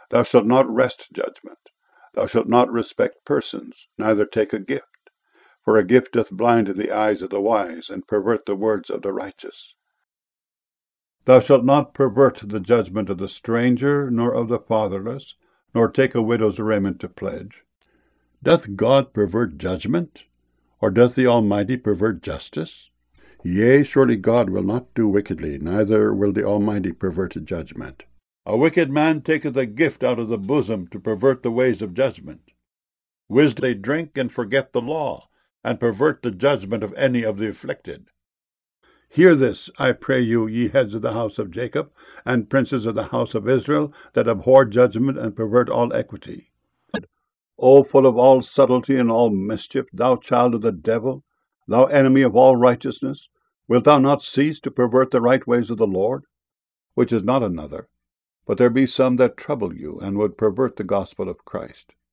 Thou shalt not wrest judgment. Thou shalt not respect persons, neither take a gift. For a gift doth blind the eyes of the wise, and pervert the words of the righteous. Thou shalt not pervert the judgment of the stranger, nor of the fatherless, nor take a widow's raiment to pledge. Doth God pervert judgment? Or doth the Almighty pervert justice? Yea, surely God will not do wickedly, neither will the Almighty pervert judgment. A wicked man taketh a gift out of the bosom to pervert the ways of judgment. Wisdom they drink and forget the law, and pervert the judgment of any of the afflicted. Hear this, I pray you, ye heads of the house of Jacob, and princes of the house of Israel, that abhor judgment and pervert all equity. O full of all subtlety and all mischief, thou child of the devil, thou enemy of all righteousness, wilt thou not cease to pervert the right ways of the Lord? Which is not another, but there be some that trouble you, and would pervert the gospel of Christ.